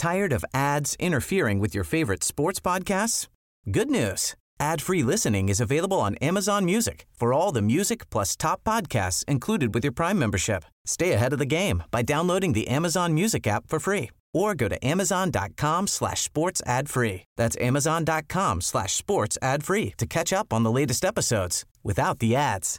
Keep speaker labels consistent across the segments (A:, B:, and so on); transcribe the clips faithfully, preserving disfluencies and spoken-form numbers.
A: Tired of ads interfering with your favorite sports podcasts? Good news. Ad-free listening is available on Amazon Music for all the music plus top podcasts included with your Prime membership. Stay ahead of the game by downloading the Amazon Music app for free or go to amazon.com slash sports ad free. That's amazon.com slash sports ad free to catch up on the latest episodes without the ads.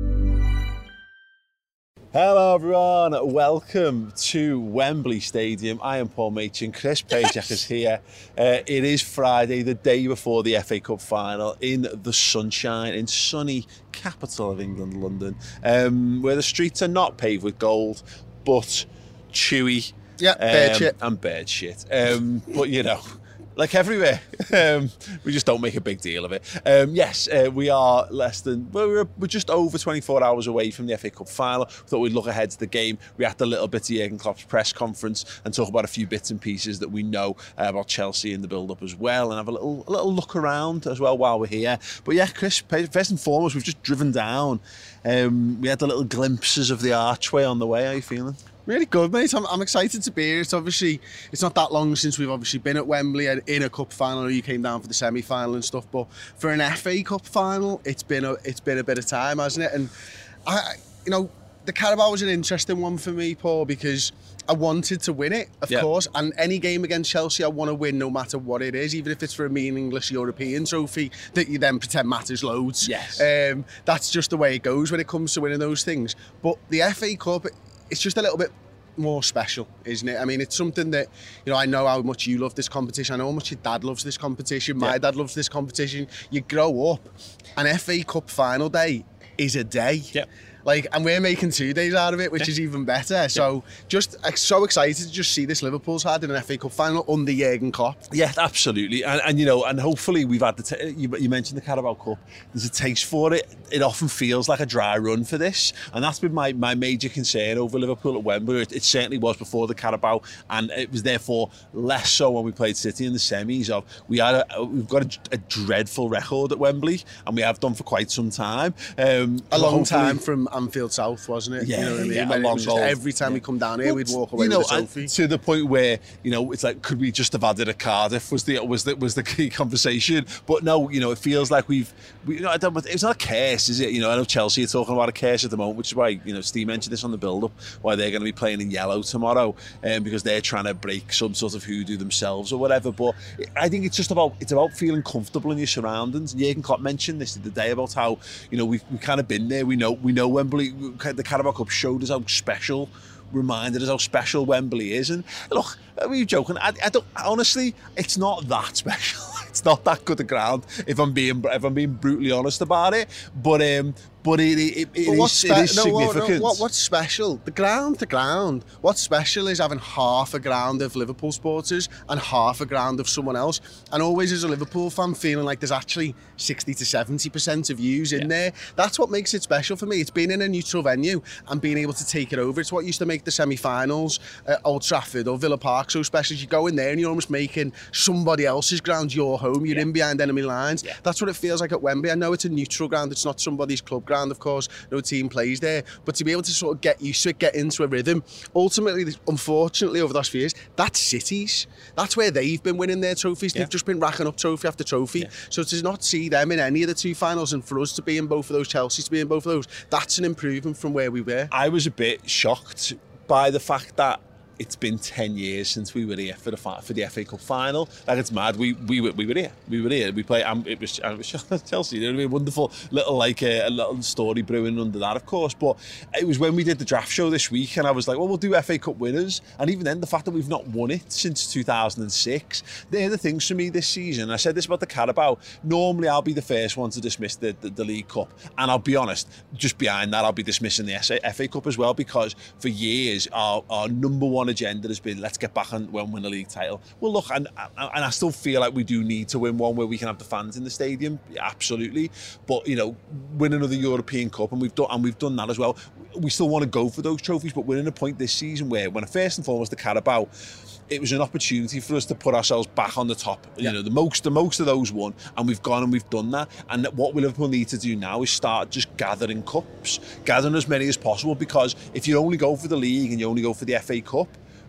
B: Hello everyone, welcome to Wembley Stadium. I am Paul Machin, Chris Pajak is here. Uh, it is Friday, the day before the F A Cup final, in the sunshine, in sunny capital of England, London, um, where the streets are not paved with gold, but chewy.
C: Yeah, bird
B: um,
C: shit.
B: And bird shit. Um, but you know, like everywhere, um, we just don't make a big deal of it. Um, yes, uh, we are less than, well, we're, we're just over twenty-four hours away from the F A Cup final. We thought we'd look ahead to the game, react a little bit to Jurgen Klopp's press conference and talk about a few bits and pieces that we know uh, about Chelsea in the build-up as well, and have a little, a little look around as well while we're here. But yeah, Chris, first and foremost, we've just driven down. Um, we had the little glimpses of the archway on the way. How are you feeling?
C: Really good, mate. I'm, I'm excited to be here. It's obviously, it's not that long since we've obviously been at Wembley in a cup final. You came down for the semi-final and stuff, but for an F A Cup final, it's been a, it's been a bit of time, hasn't it? And I, you know, the Carabao was an interesting one for me, Paul, because I wanted to win it, of
B: yeah.
C: course. And any game against Chelsea, I want to win no matter what it is, even if it's for a meaningless European trophy that you then pretend matters loads.
B: Yes.
C: Um, that's just the way it goes when it comes to winning those things. But the F A Cup, it's just a little bit more special, isn't it? I mean, it's something that, you know, I know how much you love this competition. I know how much your dad loves this competition. My yeah. dad loves this competition. You grow up, an F A Cup final day is a day.
B: Yeah.
C: Like, and we're making two days out of it, which yeah. is even better. So, yeah. just so excited to just see this Liverpool side in an F A Cup final under Jurgen Klopp.
B: Yeah, absolutely. And, and you know, and hopefully we've had the, t- you, you mentioned the Carabao Cup, there's a taste for it. It often feels like a dry run for this. And that's been my, my major concern over Liverpool at Wembley. It, it certainly was before the Carabao, and it was therefore less so when we played City in the semis. Of we had a, we've got a, a dreadful record at Wembley, and we have done for quite some time. Um,
C: a long time from Anfield South, wasn't it?
B: Yeah,
C: you know what I mean?
B: yeah,
C: When
B: a long
C: it was just every time
B: yeah.
C: we come down here,
B: well,
C: we'd walk away
B: you know,
C: with a trophy.
B: To the point where, you know, it's like, could we just have added a Cardiff? Was the was the was the key conversation? But no, you know, it feels like we've, we, you know, I don't, it's not a curse, is it? You know, I know Chelsea are talking about a curse at the moment, which is why, you know, Steve mentioned this on the build-up, why they're going to be playing in yellow tomorrow, um, because they're trying to break some sort of hoodoo themselves or whatever. But I think it's just about it's about feeling comfortable in your surroundings. Jurgen Klopp mentioned this the other day about how, you know, we've we've kind of been there. We know we know Wembley. The Carabao Cup showed us how special, reminded us how special Wembley is. And look, are we joking? I, I don't honestly, it's not that special. It's not that good a ground, if I'm being if I'm being brutally honest about it. But um, but it it, it,
C: but
B: is,
C: spe-
B: it is
C: no,
B: significant.
C: No, what, what's special? The ground, the ground. What's special is having half a ground of Liverpool supporters and half a ground of someone else. And always, as a Liverpool fan, feeling like there's actually sixty to seventy percent of yous in yeah. there. That's what makes it special for me. It's being in a neutral venue and being able to take it over. It's what used to make the semi-finals at Old Trafford or Villa Park so special. You go in there and you're almost making somebody else's ground your home. You're yeah. in behind enemy lines. Yeah. That's what it feels like at Wembley. I know it's a neutral ground. It's not somebody's club ground, of course. No team plays there. But to be able to sort of get used to it, get into a rhythm, ultimately, unfortunately, over the last few years, that's City's. That's where they've been winning their trophies. Yeah. They've just been racking up trophy after trophy. Yeah. So to not see them in any of the two finals and for us to be in both of those, Chelsea to be in both of those, that's an improvement from where we were.
B: I was a bit shocked by the fact that it's been ten years since we were here for the for the F A Cup final. Like, it's mad. We we were we were here. We were here. We played. Um, it was, it was Chelsea. You know what I mean? Wonderful little like a, a little story brewing under that, of course. But it was when we did the draft show this week, and I was like, well, we'll do F A Cup winners. And even then, the fact that we've not won it since two thousand six, they're the things for me this season. I said this about the Carabao. Normally, I'll be the first one to dismiss the, the, the League Cup, and I'll be honest, just behind that, I'll be dismissing the F A Cup as well, because for years our our number one agenda has been, let's get back and win a league title. Well, look, and, and I still feel like we do need to win one where we can have the fans in the stadium, absolutely. But, you know, win another European Cup, and we've done and we've done that as well. We still want to go for those trophies, but we're in a point this season where, when first and foremost the Carabao, it was an opportunity for us to put ourselves back on the top. You yeah. know, the most, the most of those won, and we've gone and we've done that. And what we Liverpool need to do now is start just gathering cups, gathering as many as possible. Because if you only go for the league and you only go for the F A Cup,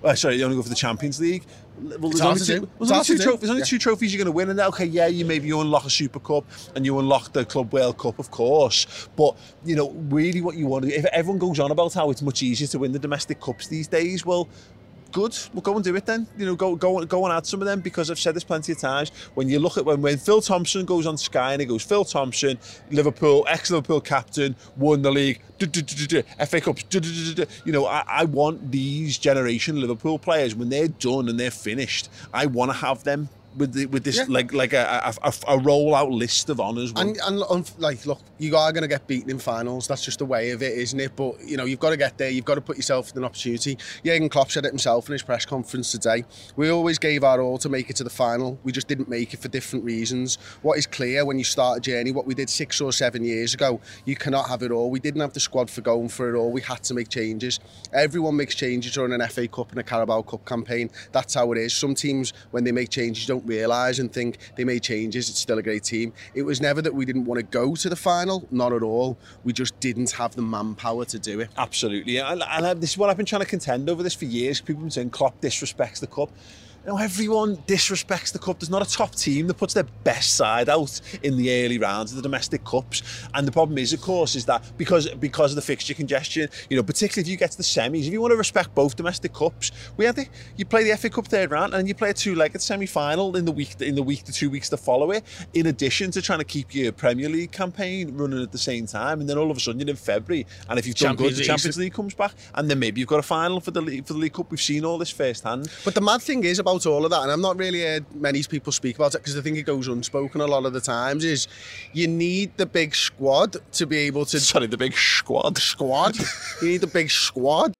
B: Well, sorry, you only go for the Champions League. Well, there's
C: It's
B: only
C: hard to
B: two,
C: do.
B: there's
C: It's
B: only
C: hard
B: two,
C: to
B: tro-
C: do.
B: there's only
C: Yeah.
B: two trophies you're going to win, and then, okay, yeah, you maybe you unlock a Super Cup and you unlock the Club World Cup, of course. But you know, really, what you want to do, if everyone goes on about how it's much easier to win the domestic cups these days, well, good, we'll go and do it then. You know, go go go and add some of them, because I've said this plenty of times. When you look at when, when Phil Thompson goes on Sky and he goes, Phil Thompson, Liverpool, ex-Liverpool captain, won the league, du- du- du- du- du, F A Cups, du- du- du- du- du. You know, I, I want these generation Liverpool players, when they're done and they're finished, I want to have them with the, with this
C: Yeah.
B: like like a, a, a rollout list of honours.
C: And, and um, like, look, you are going to get beaten in finals. That's just the way of it, isn't it? But, you know, you've got to get there. You've got to put yourself in an opportunity. Jurgen Klopp said it himself in his press conference today. We always gave our all to make it to the final. We just didn't make it for different reasons. What is clear when you start a journey, what we did six or seven years ago, you cannot have it all. We didn't have the squad for going for it all. We had to make changes. Everyone makes changes during an F A Cup and a Carabao Cup campaign. That's how it is. Some teams, when they make changes, don't realise and think they made changes. It's still a great team. It was never that we didn't want to go to the final. Not at all. We just didn't have the manpower to do it.
B: Absolutely, and, and this is what I've been trying to contend over this for years. People have been saying Klopp disrespects the cup. You know, everyone disrespects the cup. There's not a top team that puts their best side out in the early rounds of the domestic cups. And the problem is, of course, is that because because of the fixture congestion, you know, particularly if you get to the semis, if you want to respect both domestic cups, we had the, you play the F A Cup third round and you play a two-legged semi-final in the week in the week to two weeks to follow it. In addition to trying to keep your Premier League campaign running at the same time, and then all of a sudden you're in February, and if you've done good, the Champions League comes back, and then maybe you've got a final for the league, for the League Cup. We've seen all this firsthand.
C: But the mad thing is about all of that, and I'm not really heard many people speak about it because I think it goes unspoken a lot of the times, is you need the big squad to be able to...
B: Sorry, the big squad.
C: Squad? You need the big squad.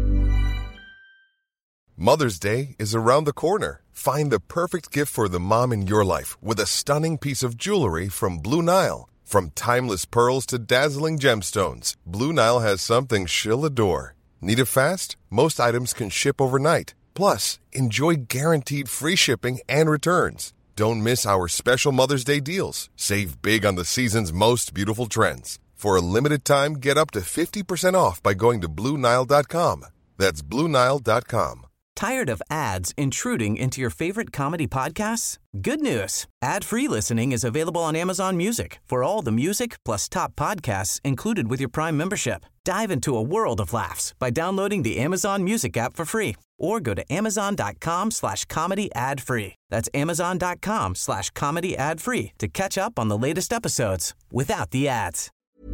D: Mother's Day is around the corner. Find the perfect gift for the mom in your life with a stunning piece of jewelry from Blue Nile. From timeless pearls to dazzling gemstones, Blue Nile has something she'll adore. Need it fast? Most items can ship overnight. Plus, enjoy guaranteed free shipping and returns. Don't miss our special Mother's Day deals. Save big on the season's most beautiful trends. For a limited time, get up to fifty percent off by going to Blue Nile dot com. That's Blue Nile dot com.
A: Tired of ads intruding into your favorite comedy podcasts? Good news. Ad-free listening is available on Amazon Music for all the music plus top podcasts included with your Prime membership. Dive into a world of laughs by downloading the Amazon Music app for free or go to amazon.com slash comedy ad free. That's amazon.com slash comedy ad free to catch up on the latest episodes without the ads.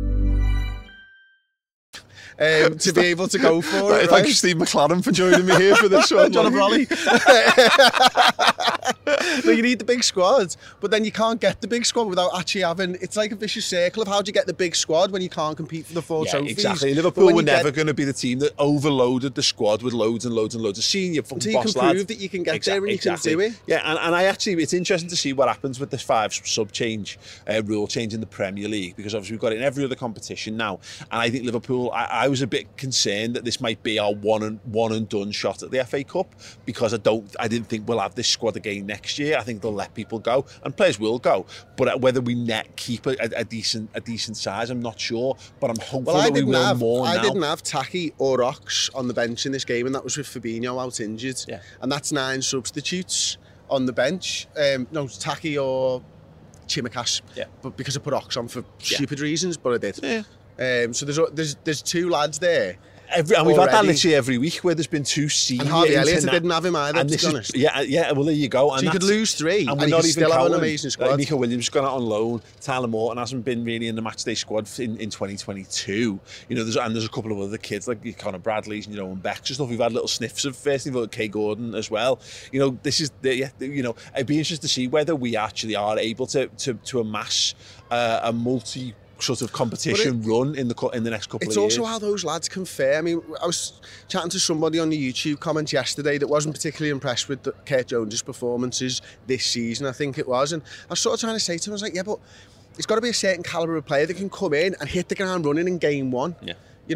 C: Um, to be able to go for it, right?
B: Thank you, Steve McLaren, for joining me here for this one.
C: John Raleigh. No, you need the big squad, but then you can't get the big squad without actually having... It's like a vicious circle of how do you get the big squad when you can't compete for the four
B: Yeah,
C: trophies.
B: exactly.
C: But
B: Liverpool
C: when
B: were
C: you get-
B: never going to be the team that overloaded the squad with loads and loads and loads of senior fucking
C: Until you
B: boss
C: can
B: lads.
C: prove that you can get
B: Exa-
C: there and you
B: exactly.
C: can do it.
B: Yeah, and, and I actually, it's interesting to see what happens with this five sub change, uh, rule change in the Premier League, because obviously we've got it in every other competition now. And I think Liverpool, I, I was a bit concerned that this might be our one and one and done shot at the F A Cup, because I don't, I didn't think we'll have this squad again next year. I think they'll let people go, and players will go. But whether we net keep a, a, a decent a decent size, I'm not sure. But I'm hopeful
C: Well, I
B: that we
C: didn't
B: will
C: have
B: more
C: I
B: now.
C: didn't have Taki or Ox on the bench in this game, and that was with Fabinho out injured.
B: Yeah.
C: And that's nine substitutes on the bench. Um, no, Taki or Chimikas.
B: Yeah.
C: But because I put Ox on for
B: Yeah.
C: stupid reasons, but I did.
B: Yeah.
C: Um, so there's there's there's two lads there.
B: Every, and we've had that
C: already.
B: literally every week where there's been two senior...
C: And Harvey Elliott,
B: interna-
C: I didn't have him either,
B: and
C: to
B: this
C: be
B: is-
C: honest.
B: Yeah, yeah, well, there you go. And
C: So you could
B: that's-
C: lose three, and
B: we're
C: you
B: not
C: could
B: even
C: still have an
B: counting,
C: amazing squad.
B: Like, Nico Williams gone out on loan. Tyler Morton hasn't been really in the matchday squad in, in twenty twenty-two. You know, there's and there's a couple of other kids like Conor Bradley's and, you know, and Beck's and stuff. We've had little sniffs of first of all Kay Gordon as well. You know, this is the, yeah, you know, it'd be interesting to see whether we actually are able to to, to amass uh, a multi sort of competition
C: it,
B: run in the in the next couple
C: it's
B: of years.
C: also how those lads can fare. I mean, I was chatting to somebody on the YouTube comments yesterday that wasn't particularly impressed with the, Kurt Jones' performances this season, I think it was, and I was sort of trying to say to him, I was like, yeah, but it's got to be a certain calibre of player that can come in and hit the ground running in game one.
B: Yeah.
C: You know,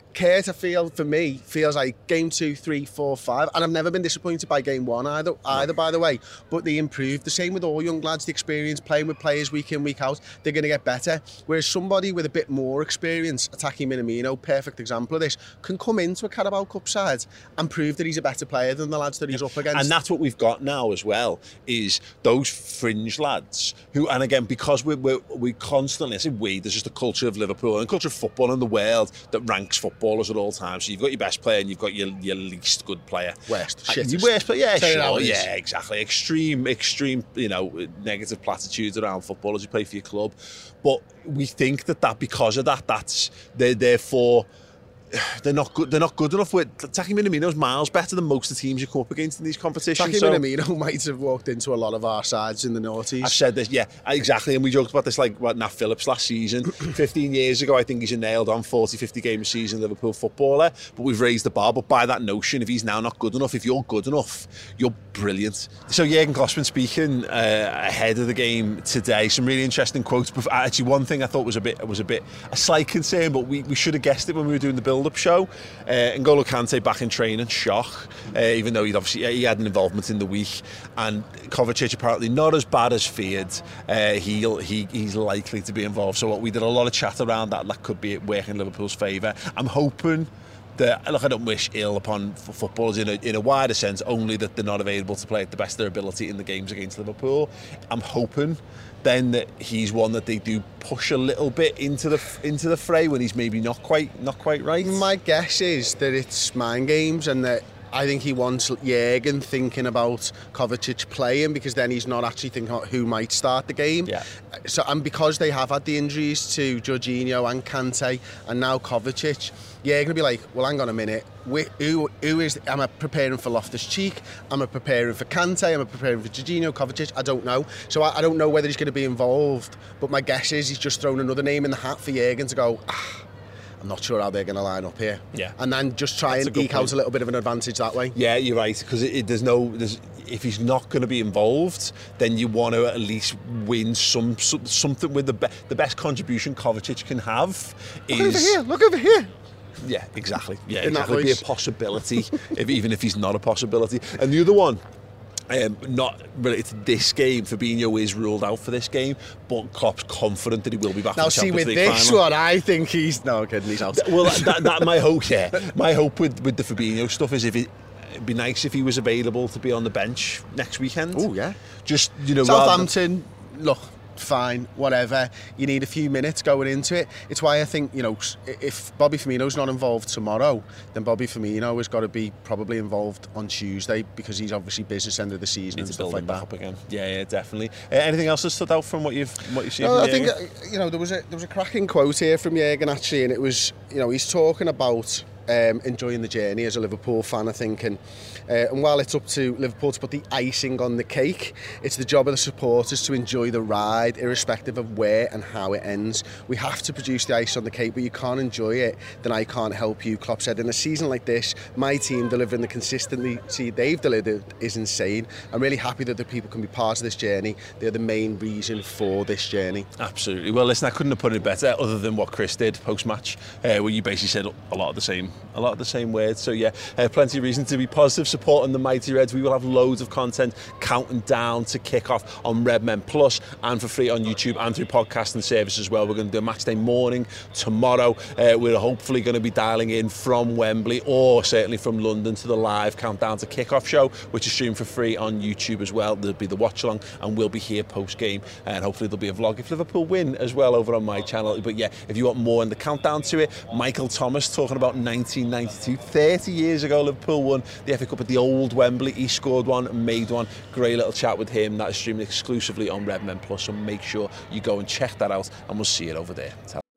C: Kurt, I feel, for me, feels like game two, three, four, five, and I've never been disappointed by game one either, either by the way, but they improved. The same with all young lads, the experience, playing with players week in, week out, they're going to get better. Whereas somebody with a bit more experience, Taki Minamino, perfect example of this, can come into a Carabao Cup side and prove that he's a better player than the lads that he's up against.
B: And that's what we've got now as well, is those fringe lads who, and again, because we're, we're, we constantly, I say we, there's just a culture of Liverpool and a culture of football in the world that ranks football ballers at all times. So you've got your best player and you've got your, your least good player.
C: Worst.
B: Uh,
C: Shittest.
B: Your worst player, yeah,
C: Say
B: sure. Yeah, exactly. Extreme, extreme, you know, negative platitudes around football as you play for your club. But we think that, that because of that, that's, they're therefore, they're not good. They're not good enough. With Taki Minamino's miles better than most of the teams you come up against in these competitions.
C: Taki
B: so,
C: Minamino might have walked into a lot of our sides in the noughties.
B: I've said this, yeah, exactly. And we joked about this like what Nat Phillips last season. fifteen years ago, I think he's a nailed on forty, fifty game a season Liverpool footballer. But we've raised the bar. But by that notion, if he's now not good enough, if you're good enough, you're brilliant. So Jurgen Klopp's speaking uh, ahead of the game today. Some really interesting quotes. But actually, one thing I thought was a bit was a bit a slight concern, but we, we should have guessed it when we were doing the build-up show. Uh, N'Golo Kante back in training, shock. Uh, even though he'd obviously he had an involvement in the week, and Kovacic apparently not as bad as feared. Uh, he'll he he's likely to be involved. So what we did a lot of chat around that. That could be working in Liverpool's favour. I'm hoping that, look, I don't wish ill upon footballers in a, in a wider sense, only that they're not available to play at the best of their ability in the games against Liverpool. I'm hoping then that he's one that they do push a little bit into the into the fray when he's maybe not quite not quite right.
C: My guess is that it's mind games, and that I think he wants Jurgen thinking about Kovacic playing, because then he's not actually thinking about who might start the game.
B: Yeah.
C: So, and because they have had the injuries to Jorginho and Kante and now Kovacic, Jurgen will be like, well, hang on a minute, who, who is, am I preparing for Loftus-Cheek? Am I preparing for Kante? Am I preparing for Jorginho, Kovacic? I don't know. So I, I don't know whether he's going to be involved, but my guess is he's just thrown another name in the hat for Jurgen to go, ah, I'm not sure how they're going to line up here.
B: Yeah.
C: And then just try
B: That's
C: and
B: a
C: eke
B: point.
C: out a little bit of an advantage that way.
B: Yeah, you're right, because it, it, there's no, there's, if he's not going to be involved, then you want to at least win some, some something with the be, the best contribution Kovacic can have.
C: Look
B: is,
C: over here, look over here.
B: Yeah, exactly. Yeah,
C: In that
B: exactly. Be a
C: voice.
B: possibility, if, even if he's not a possibility. And the other one, Um, not related to this game, Fabinho is ruled out for this game, but Klopp's confident that he will be back
C: Now,
B: for the
C: see,
B: Champions
C: with
B: League
C: this
B: final.
C: one, I think he's... No, I'm kidding, he's out.
B: Well, that, that, that my hope, yeah. My hope with, with the Fabinho stuff is if it, it'd be nice if he was available to be on the bench next weekend.
C: Oh, yeah.
B: Just, you know,
C: Southampton, look, fine, whatever. You need a few minutes going into it. It's why I think, you know, if Bobby Firmino's not involved tomorrow, then Bobby Firmino has got to be probably involved on Tuesday, because he's obviously business end of the season and stuff like that.
B: Up again. Yeah, yeah, definitely. Uh, anything else that stood out from what you've what you've seen?
C: No,
B: from
C: I think
B: Jurgen?
C: uh, you know there was a there was a cracking quote here from Jurgen actually, and it was, you know, he's talking about um, enjoying the journey as a Liverpool fan, I think, and uh, and while it's up to Liverpool to put the icing on the cake, it's the job of the supporters to enjoy the ride, irrespective of where and how it ends. We have to produce the ice on the cake, but you can't enjoy it, then I can't help you, Klopp said. In a season like this, my team delivering the consistency they've delivered is insane. I'm really happy that the people can be part of this journey. They're the main reason for this journey.
B: Absolutely. Well, listen, I couldn't have put it better, other than what Chris did post-match, uh, where you basically said a lot of the same, a lot of the same words. So yeah, uh, plenty of reason to be positive, supporting the Mighty Reds. We will have loads of content counting down to kick off on Redmen Plus and for free on YouTube and through podcasting service as well. We're going to do a match day morning tomorrow. Uh, we're hopefully going to be dialing in from Wembley, or certainly from London, to the live countdown to kick-off show, which is streamed for free on YouTube as well. There'll be the watch along, and we'll be here post-game, and hopefully there'll be a vlog if Liverpool win as well over on my channel. But yeah, if you want more in the countdown to it, Michael Thomas talking about nineteen ninety-two, thirty years ago Liverpool won the F A Cup at the old Wembley. He scored one and made one. Great little chat with him. That is streamed exclusively on Redmen Plus, so make sure you go and check that out, and we'll see it over there.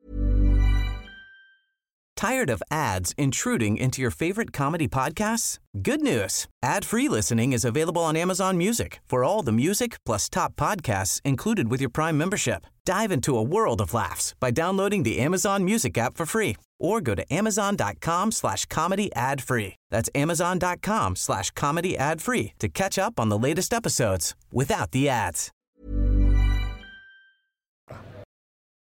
A: Tired of ads intruding into your favorite comedy podcasts? Good news. Ad-free listening is available on Amazon Music for all the music plus top podcasts included with your Prime membership. Dive into a world of laughs by downloading the Amazon Music app for free, or go to amazon.com slash comedy ad free. That's amazon.com slash comedy ad free to catch up on the latest episodes without the ads.